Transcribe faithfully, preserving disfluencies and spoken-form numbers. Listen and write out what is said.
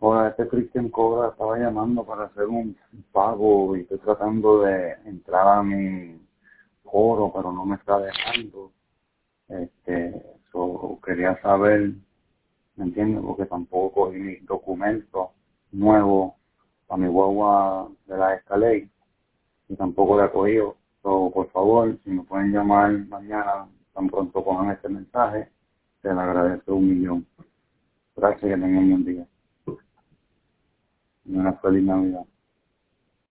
Hola, este Cristian Cobra estaba llamando para hacer un pago y estoy tratando de entrar a mi foro, pero no me está dejando. Este, so, quería saber, ¿me entiendes? Porque tampoco cogí mi documento nuevo para mi guagua de la Escalade y tampoco la he cogido. So, por favor, si me pueden llamar mañana, tan pronto pongan este mensaje, te lo agradezco un millón. Gracias, que tengan un buen día. Y una feliz Navidad.